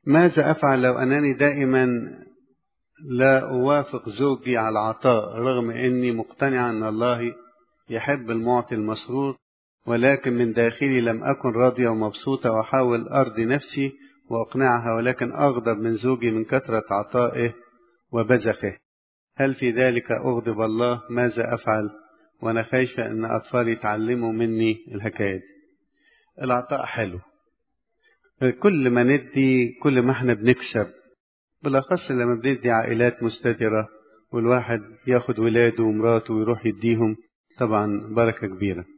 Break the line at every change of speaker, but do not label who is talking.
ماذا أفعل لو أنني دائما لا أوافق زوجي على العطاء رغم أني مقتنع أن الله يحب المعطي المسرور، ولكن من داخلي لم أكن راضية ومبسوطة وأحاول أرضي نفسي وأقنعها، ولكن أغضب من زوجي من كثرة عطائه وبذخه؟ هل في ذلك أغضب الله؟ ماذا أفعل وأنا خايفة أن أطفالي يتعلموا مني الحكاية دي؟ العطاء حلو، كل ما ندي كل ما احنا بنكسب، بالأخص لما بندي عائلات مستترة والواحد ياخد ولاده ومراته ويروح يديهم، طبعا بركة كبيرة.